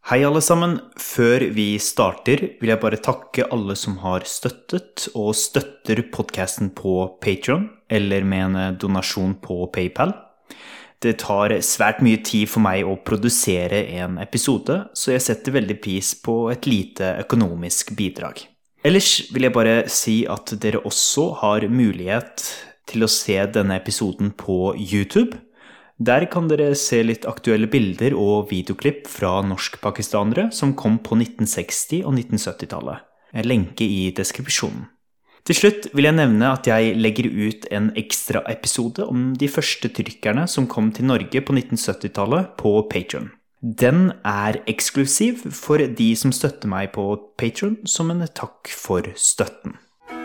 Hei alle sammen, før vi starter vil jeg bare takke alle som har støttet og støtter podcasten på Patreon eller med en donasjon på PayPal. Det tar svært mye tid for meg å produsere en episode, så jeg setter veldig pris på et lite økonomisk bidrag. Ellers vil jeg bare si at dere også har mulighet til å se denne episoden på YouTube. Der kan dere se litt aktuelle bilder og videoklipp fra norsk-pakistanere som kom på 1960- og 1970-tallet. En lenke i deskripsjonen. Til slutt vil jeg nevne at jeg legger ut en ekstra episode om de første tyrkerne som kom til Norge på 1970-tallet på Patreon. Den er eksklusiv for de som støtter meg på Patreon som en takk for støtten.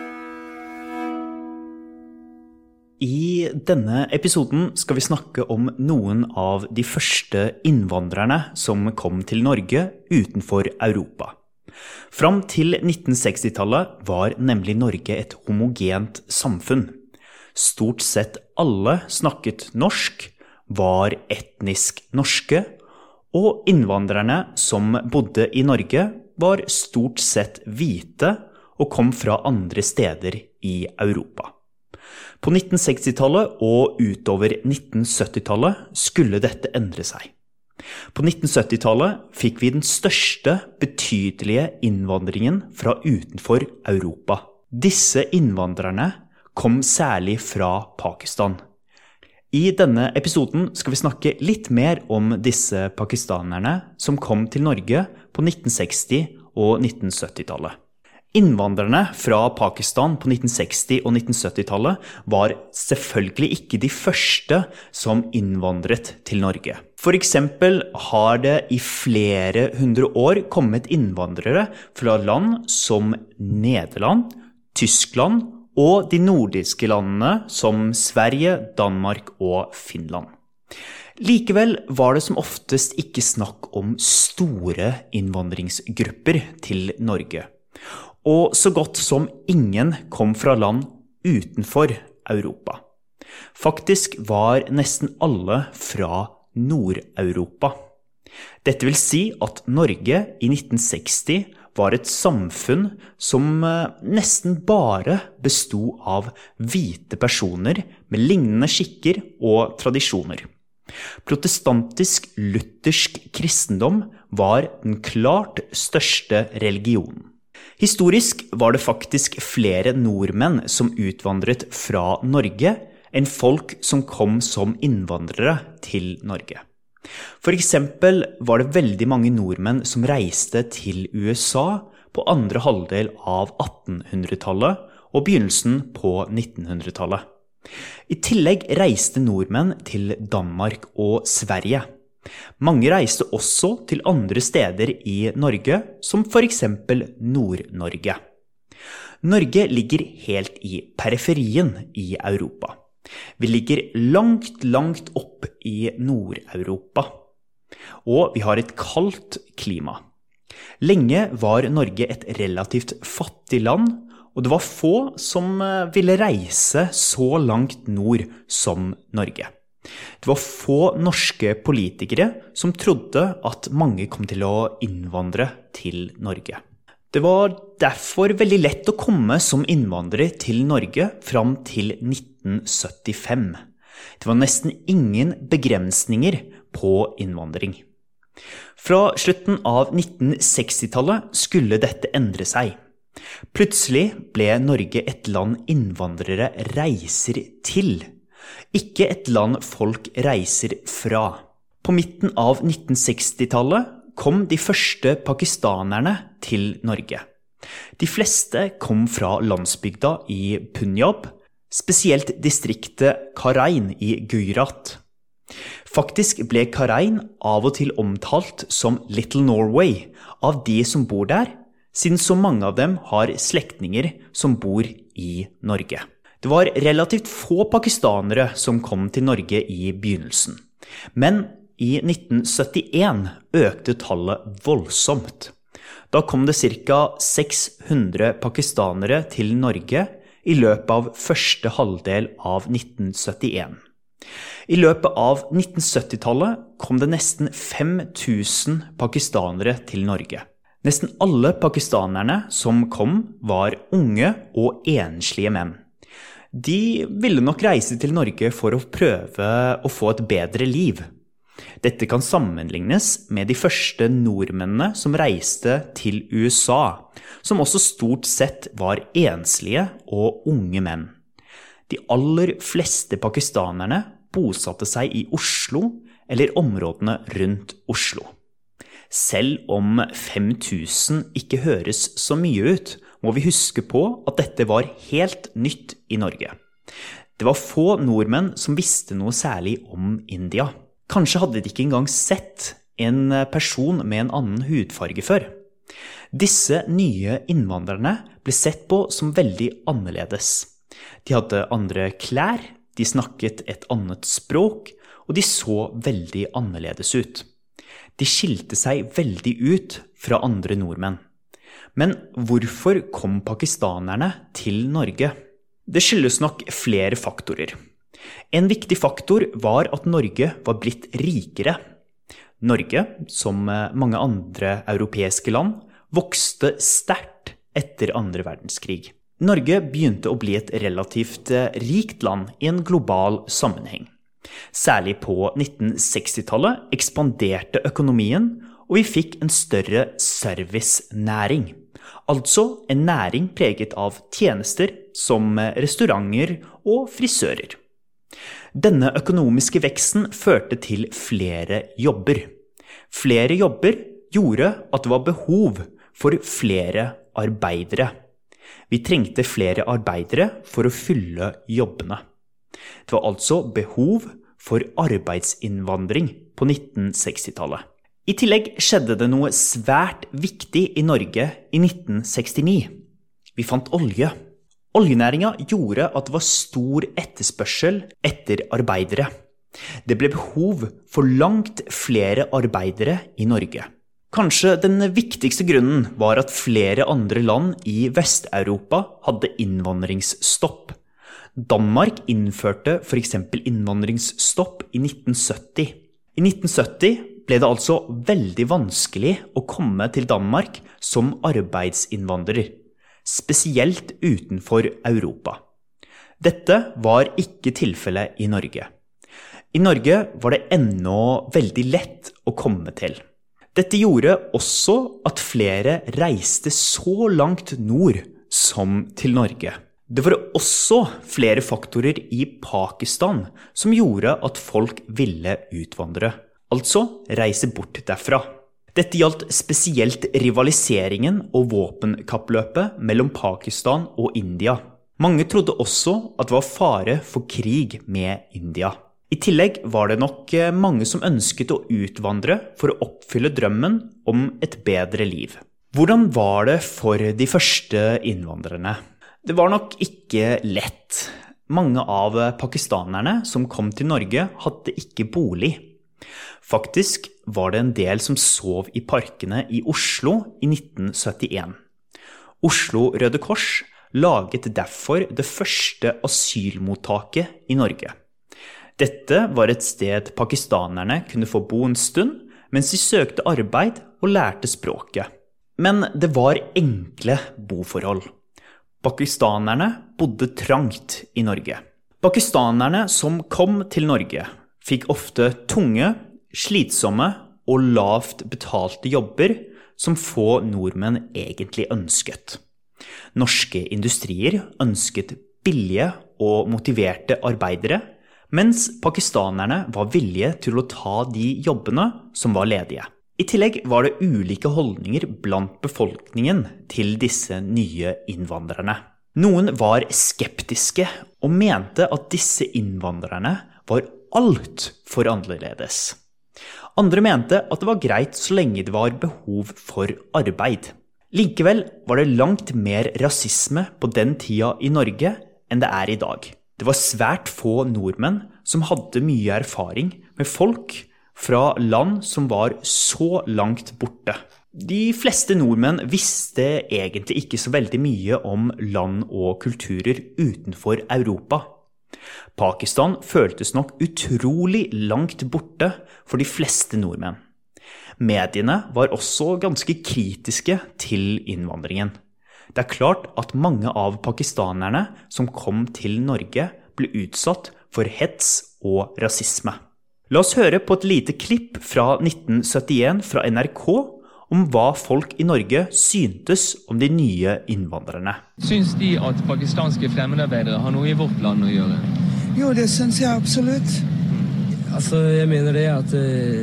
I denne episoden skal vi snakke om noen av de første innvandrerne som kom til Norge utenfor Europa. Fram til 1960-tallet var nemlig Norge et homogent samfunn. Stort sett alle snakket norsk, var etnisk norske, og innvandrerne som bodde i Norge var stort sett hvite og kom fra andre steder i Europa. På 1960-tallet og utover 1970-tallet skulle dette endre seg. På 1970-tallet fikk vi den største betydelige innvandringen fra utenfor Europa. Disse innvandrerne kom særlig fra Pakistan. I denne episoden skal vi snakke litt mer om disse pakistanerne som kom til Norge på 1960- og 1970-tallet. Innvandrerne fra Pakistan på 1960- og 1970-tallet var selvfølgelig ikke de første som innvandret til Norge. For eksempel har det i flere hundre år kommet innvandrere fra land som Nederland, Tyskland og de nordiske landene som Sverige, Danmark og Finland. Likevel var det som oftest ikke snakk om store innvandringsgrupper til Norge. Og så godt som ingen kom fra land utenfor Europa. Faktisk var nesten alle fra Nord-Europa. Dette vil si at Norge i 1960 var et samfunn som nesten bare bestod av hvite personer med lignende skikker og tradisjoner. Protestantisk luthersk kristendom var den klart største religionen. Historisk var det faktisk flere nordmenn som utvandret fra Norge enn folk som kom som innvandrere til Norge. For eksempel var det veldig mange nordmenn som reiste til USA på andre halvdel av 1800-tallet og begynnelsen på 1900-tallet. I tillegg reiste nordmenn til Danmark og Sverige. Mange reiste også til andre steder i Norge, som for eksempel Nord-Norge. Norge ligger helt i periferien i Europa. Vi ligger langt opp i Nord-Europa. Og vi har et kaldt klima. Lenge var Norge et relativt fattig land, og det var få som ville reise så langt nord som Norge. Det var få norske politikere som trodde at mange kom til å innvandre til Norge. Det var derfor veldig lett å komme som innvandrer til Norge fram til 1975. Det var nesten ingen begrensninger på innvandring. Fra slutten av 1960-tallet skulle dette endre seg. Plutselig ble Norge et land innvandrere reiser til. Ikke et land folk reiser fra. På midten av 1960-tallet kom de første pakistanerne til Norge. De fleste kom fra landsbygda i Punjab, spesielt distriktet Karain i Gujarat. Faktisk ble Karain av og til omtalt som Little Norway av de som bor der, siden så mange av dem har slektninger som bor i Norge. Det var relativt få pakistanere som kom til Norge i begynnelsen. Men i 1971 økte tallet voldsomt. Da kom det ca. 600 pakistanere til Norge i løpet av første halvdel av 1971. I løpet av 1970-tallet kom det nesten 5000 pakistanere til Norge. Nesten alle pakistanerne som kom var unge og enslige menn. De ville nok reise til Norge for å prøve å få et bedre liv. Dette kan sammenlignes med de første nordmennene som reiste til USA, som også stort sett var enslige og unge menn. De aller fleste pakistanerne bosatte seg i Oslo eller områdene rundt Oslo. Selv om 5000 ikke høres så mye ut, må vi huske på at dette var helt nytt i Norge. Det var få nordmenn som visste noe særlig om India. Kanskje hadde de ikke engang sett en person med en annen hudfarge før. Disse nye innvandrerne ble sett på som veldig annerledes. De hadde andre klær, de snakket et annet språk, og de så veldig annerledes ut. De skilte seg veldig ut fra andre nordmenn. Men hvorfor kom pakistanerne til Norge? Det skyldes nok flere faktorer. En viktig faktor var at Norge var blitt rikere. Norge, som mange andre europeiske land, vokste sterkt etter andre verdenskrig. Norge begynte å bli et relativt rikt land i en global sammenheng. Særlig på 1960-tallet ekspanderte økonomien, og vi fikk en større servicenæring. Altså en næring preget av tjenester som restauranter og frisører. Denne økonomiske veksten førte til flere jobber. Flere jobber gjorde at det var behov for flere arbeidere. Vi trengte flere arbeidere for å fylle jobbene. Det var altså behov for arbeidsinnvandring på 1960-tallet. I tillegg skjedde det noe svært viktig i Norge i 1969. Vi fant olje. Oljenæringen gjorde at det var stor etterspørsel etter arbeidere. Det ble behov for langt flere arbeidere i Norge. Kanskje den viktigste grunnen var at flere andre land i Vest-Europa hadde innvandringsstopp. Danmark innførte for eksempel innvandringsstopp i 1970. I 1970 ble det altså veldig vanskelig å komme til Danmark som arbeidsinnvandrer, spesielt utenfor Europa. Dette var ikke tilfellet i Norge. I Norge var det ennå veldig lett å komme til. Dette gjorde også at flere reiste så langt nord som til Norge. Det var også flere faktorer i Pakistan som gjorde at folk ville utvandre, altså reise bort derfra. Dette gjaldt spesielt rivaliseringen og våpenkappløpet mellom Pakistan og India. Mange trodde også at det var fare for krig med India. I tillegg var det nok mange som ønsket å utvandre for å oppfylle drømmen om et bedre liv. Hvordan var det for de første innvandrerne? Det var nok ikke lett. Mange av pakistanerne som kom til Norge hadde ikke bolig. Faktisk var det en del som sov i parkene i Oslo i 1971. Oslo Røde Kors laget derfor det første asylmottaket i Norge. Dette var et sted pakistanerne kunne få bo en stund, mens de søkte arbeid og lærte språket. Men det var enkle boforhold. Pakistanerne bodde trangt i Norge. Pakistanerne som kom til Norge fikk ofte tunge, slitsomme og lavt betalte jobber som få nordmenn egentlig ønsket. Norske industrier ønsket billige og motiverte arbeidere, mens pakistanerne var villige til å ta de jobbene som var ledige. I tillegg var det ulike holdninger blant befolkningen til disse nye innvandrerne. Noen var skeptiske og mente at disse innvandrerne var alt for annerledes. Andre mente at det var greit så lenge det var behov for arbeid. Likevel var det langt mer rasisme på den tida i Norge enn det er i dag. Det var svært få nordmenn som hadde mye erfaring med folk fra land som var så langt borte. De fleste nordmenn visste egentlig ikke så veldig mye om land og kulturer utenfor Europa. Pakistan føltes nok utrolig langt borte for de fleste nordmenn. Mediene var også ganske kritiske til innvandringen. Det klart at mange av pakistanerne som kom til Norge ble utsatt for hets og rasisme. La oss høre på et lite klipp fra 1971 fra NRK om hva folk i Norge syntes om de nye innvandrerne. Syns de at pakistanske fremmedarbeidere har noe i vårt land å gjøre? Jo, det synes jeg absolutt. Altså, jeg mener det at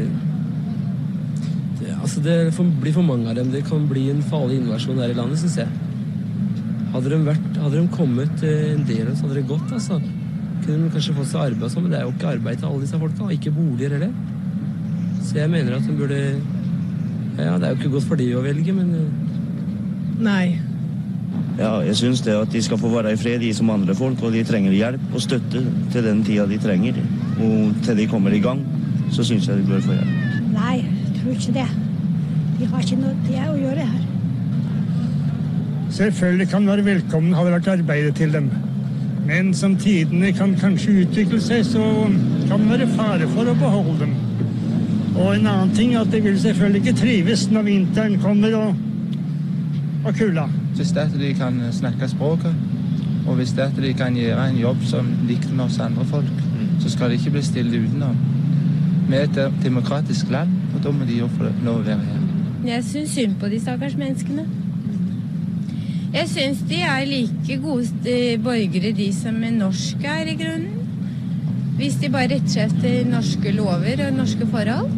det blir for mange av dem. Det kan bli en farlig invasjon her i landet, synes jeg. Hadde de kommet en del av oss, hadde det gått, altså. Kunne de kanskje fått seg arbeid, men det jo ikke arbeid til alle disse folka, og ikke boliger heller. Så jeg mener at de burde... Ja, det jo ikke godt for de å velge, men... Nei. Ja, jeg synes det at de skal få være i fred, de som andre folk, og de trenger hjelp og støtte til den tida de trenger. Og til de kommer i gang, så synes jeg de bør få hjelp. Nei, jeg tror ikke det. De har ikke noe til å gjøre her. Selvfølgelig kan være velkommen å ha vært arbeidet til dem. Men som tidene kan kanskje utvikle seg, så kan det være fare for å beholde dem. Og en annen ting er at de vil selvfølgelig ikke trives når vinteren kommer og kulda. Hvis det de kan snakke språket, og hvis det de kan gjøre en jobb som likner med oss andre folk, så skal de ikke bli stille utenom. Vi et demokratisk land, og da må de jo få lov å være her. Jeg synes synd på de stakkars menneskene. Jeg synes de like gode borgere, de som norske i grunnen. Hvis de bare retter seg etter norske lover og norske forhold.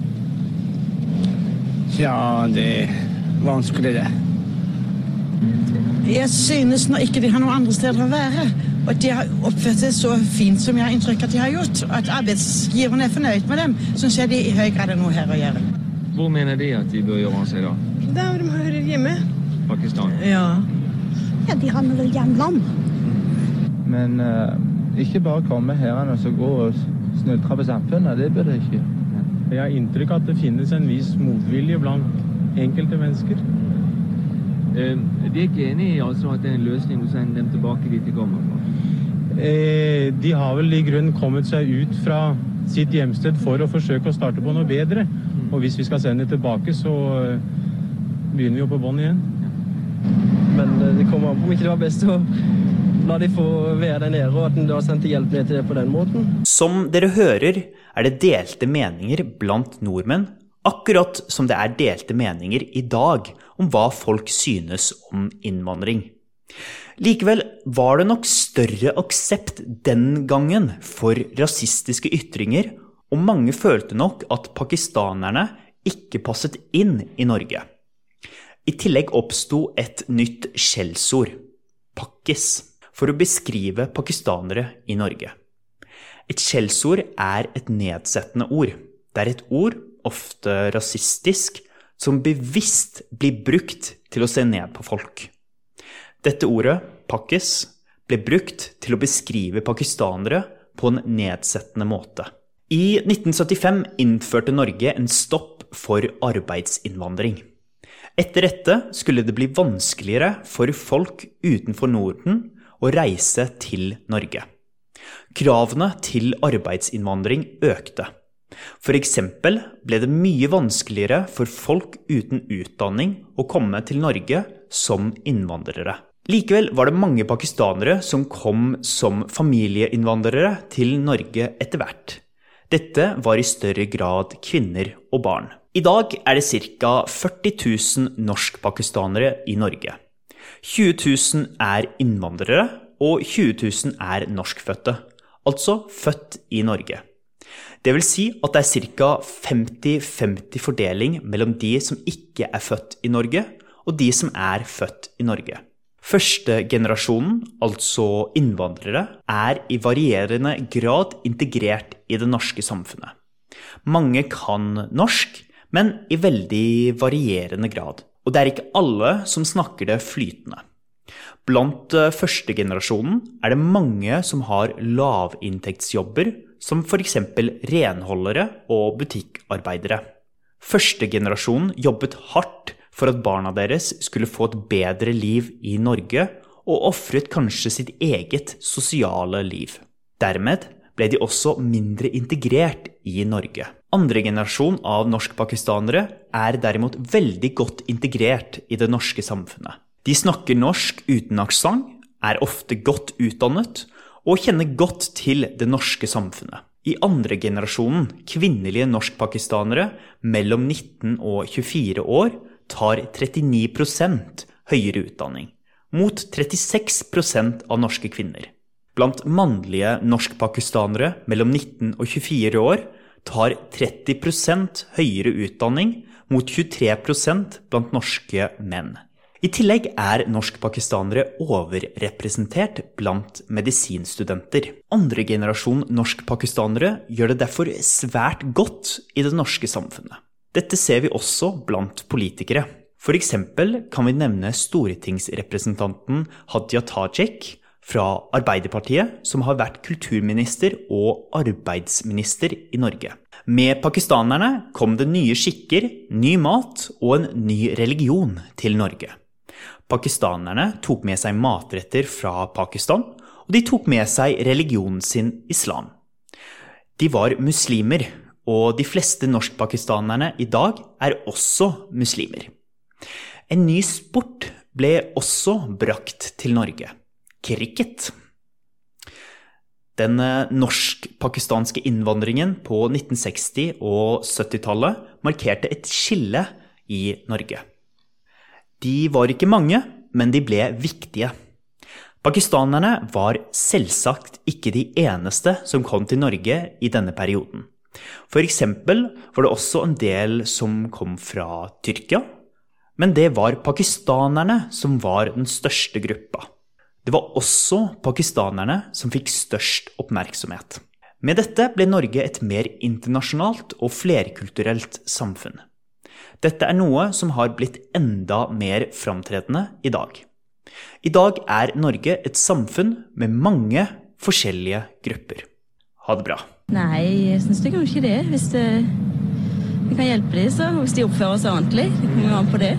Ja, det vanskelig det. Jeg synes når ikke de har noen andre steder å være, og de har oppført seg så fint som jeg har inntrykk at de har gjort, at arbeidsgiverne fornøyd med dem, synes jeg de i høy grad noe her å gjøre. Hvor mener de at de bør gjøre seg da? Der de hører hjemme. Pakistan? Ja. Ja, de har vel hjemland. Men ikke bare komme her og så gå og snudre på samfunnet, det bør det ikke. Jeg har inntrykk at det finnes en viss motvilje blant enkelte mennesker. De ikke enige i altså at det en løsning å sende dem tilbake dit de kommer fra? De har vel i grunnen kommet seg ut fra sitt hjemsted for å forsøke å starte på noe bedre. Og hvis vi skal sende tilbake, så begynner vi jo på bånd igjen. Men det kommer an på om ikke det var best å la de få være der nede, og at de har sendt hjelp ned til det på den måten. Som dere hører, det delte meninger blant nordmenn, akkurat som det delte meninger i dag om hva folk synes om innvandring. Likevel var det nok større aksept den gangen for rasistiske ytringer, og mange følte nok at pakistanerne ikke passet inn i Norge. I tillegg oppstod et nytt skjellsord, pakkis, for å beskrive pakistanere i Norge. Et skjellsord et nedsettende ord. Det et ord, ofte rasistisk, som bevisst blir brukt til å se ned på folk. Dette ordet, pakkis, ble brukt til å beskrive pakistanere på en nedsettende måte. I 1975 innførte Norge en stopp for arbeidsinnvandring. Etter dette skulle det bli vanskeligere for folk utenfor Norden å reise til Norge. Kravene til arbeidsinnvandring økte. For eksempel ble det mye vanskeligere for folk uten utdanning å komme til Norge som innvandrere. Likevel var det mange pakistanere som kom som familieinnvandrere til Norge etter hvert. Dette var i større grad kvinner og barn. I dag det ca. 40 000 norsk-pakistanere i Norge. 20 000 innvandrere, og 20 000 norskfødte, altså født i Norge. Det vil si at det ca. 50-50 fordeling mellom de som ikke født i Norge, og de som født i Norge. Første generasjonen, altså innvandrere, i varierende grad integrert i det norske samfunnet. Mange kan norsk, men i veldig varierende grad. Og det ikke alle som snakker det flytende. Blant første generasjonen det mange som har lavinntektsjobber, som for eksempel renholdere og butikkarbeidere. Første generasjonen jobbet hardt for at barna deres skulle få et bedre liv i Norge, og offret kanskje sitt eget sosiale liv. Dermed ble de også mindre integrert i Norge. Andre generasjon av norsk-pakistanere derimot veldig godt integrert i det norske samfunnet. De snakker norsk uten aksent, ofte godt utdannet og kjenner godt til det norske samfunnet. I andre generasjonen, kvinnelige norsk-pakistanere mellom 19 og 24 år, tar 39% høyere utdanning, mot 36% av norske kvinner. Blant mannlige norsk-pakistanere mellom 19 og 24 år tar 30% høyere utdanning mot 23% blant norske menn. I tillegg norsk-pakistanere overrepresentert blant medisinstudenter. Andre generasjon norsk-pakistanere gjør det derfor svært godt i det norske samfunnet. Dette ser vi også blant politikere. For eksempel kan vi nevne stortingsrepresentanten Hadia Tajik fra Arbeiderpartiet, som har vært kulturminister og arbeidsminister i Norge. Med pakistanerne kom det nye skikker, ny mat og en ny religion til Norge. Pakistanerne tok med seg matretter fra Pakistan, og de tok med seg religionen sin islam. De var muslimer, og de fleste norsk-pakistanerne i dag også muslimer. En ny sport ble også brakt til Norge. Cricket. Den norsk-pakistanske innvandringen på 1960- og 70-tallet markerte et skille i Norge. De var ikke mange, men de ble viktige. Pakistanerne var selvsagt ikke de eneste som kom til Norge i denne perioden. For eksempel var det også en del som kom fra Tyrkia, men det var pakistanerne som var den største gruppa. Det var også pakistanerne som fikk størst oppmerksomhet. Med dette ble Norge et mer internasjonalt og flerkulturelt samfunn. Dette noe som har blitt enda mer framtredende i dag. I dag Norge et samfunn med mange forskjellige grupper. Ha det bra. Nei, jeg synes det kan ikke det. Hvis vi kan hjelpe dem, så hvis de oppfører seg ordentlig, det kommer jo an på det.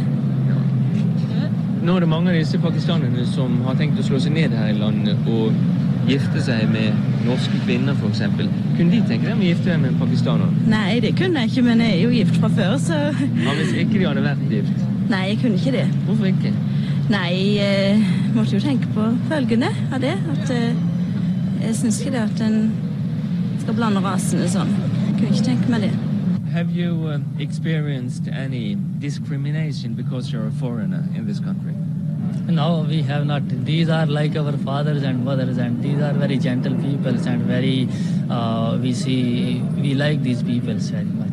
Nå det mange av disse pakistanerne som har tenkt å slå seg ned her i landet og gifte seg med norske kvinner, for eksempel. Kunne de tenke dem å gifte seg med en pakistaner? Nei, det kunne jeg ikke, men jeg jo gift fra før, så... Ja, hvis ikke de hadde vært gift? Nei, jeg kunne ikke det. Hvorfor ikke? Nei, jeg måtte jo tenke på følgende av det, at jeg synes ikke det at en skal blande rasene sånn. Jeg kunne ikke tenke meg det. Have you experienced any discrimination because you're a foreigner in this country? No, we have not. These are like our fathers and mothers, and these are very gentle people and very, we like these people very much.